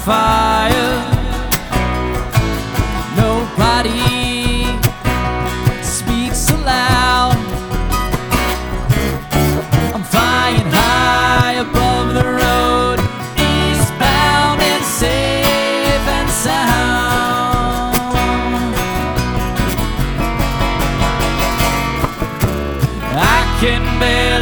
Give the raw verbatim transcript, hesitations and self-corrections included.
fire. Nobody speaks aloud. I'm flying high above the road, eastbound and safe and sound. I can bear